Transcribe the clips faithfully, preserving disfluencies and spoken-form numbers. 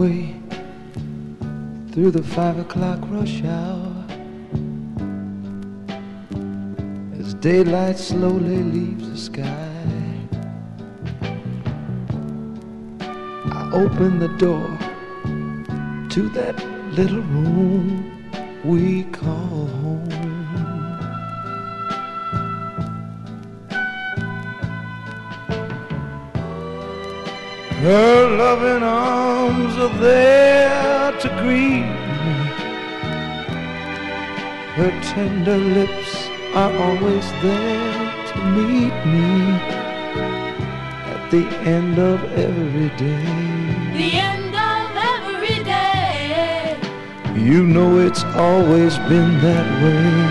way through the five o'clock rush hour as daylight slowly leaves the sky. I open the door to that little room we call home. Her loving arms are there to greet me. Her tender lips are always there to meet me at the end of every day. The end of every day. You know it's always been that way.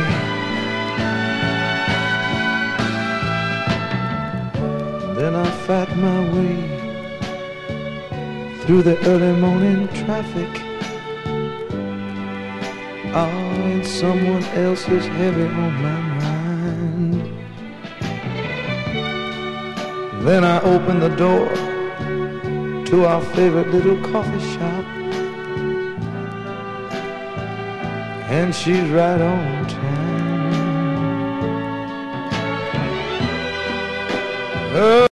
Then I fight my way through the early morning traffic. Oh, and someone else is heavy on my mind. Then I open the door to our favorite little coffee shop, and she's right on time. Her